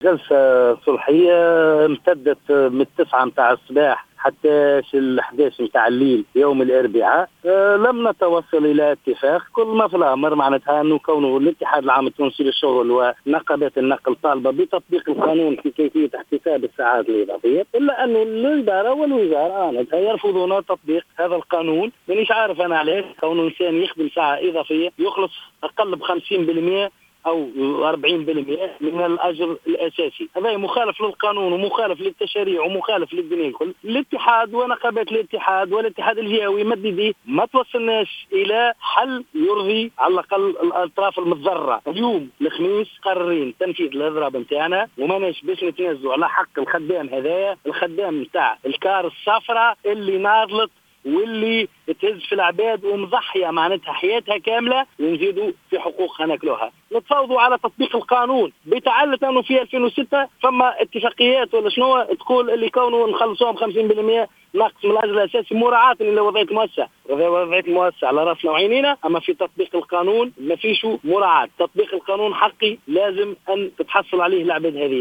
جلسة صلحية امتدت من 9 متاع الصباح حتى 11 متاع الليل يوم الأربعاء. لم نتوصل إلى اتفاق. كل ما في الأمر معناتها أنه كونه الاتحاد العام التونسي للشغل ونقابات النقل طالبة بتطبيق القانون في كيفية احتساب الساعات الإضافية، إلا أن الإدارة والوزارة معناتها يرفضون تطبيق هذا القانون. مانيش عارف أنا علاش كونه إنسان يخدم ساعة إضافية يخلص أقل ب 50% أو 40% من الأجر الأساسي. هذا مخالف للقانون ومخالف للتشريع ومخالف للدنيا الكل. الاتحاد ونقابات الاتحاد والاتحاد الجهوي مددي ما توصلناش إلى حل يرضي على الأقل الأطراف المتضررة. اليوم الخميس قررين تنفيذ الإضراب نتاعنا وماناش باش نتنازلوا على حق الخدام هذايا، الخدام نتاع الكار الصفراء اللي ناضلت واللي تهز في العباد ومضحية معناتها حياتها كاملة ونزيدوا في حقوقها ناكلوها. نتفاوضوا على تطبيق القانون بتعلة أنه في 2006 فما اتفاقيات ولا شنو تقول اللي كونوا نخلصوهم 50% ناقص من الأجر الأساسي مراعاة لوضعية المؤسسة. وضعية المؤسسة على رأسنا وعينينا، أما في تطبيق القانون ما فيش مراعاة. تطبيق القانون حقي لازم أن تتحصل عليه العباد هذه.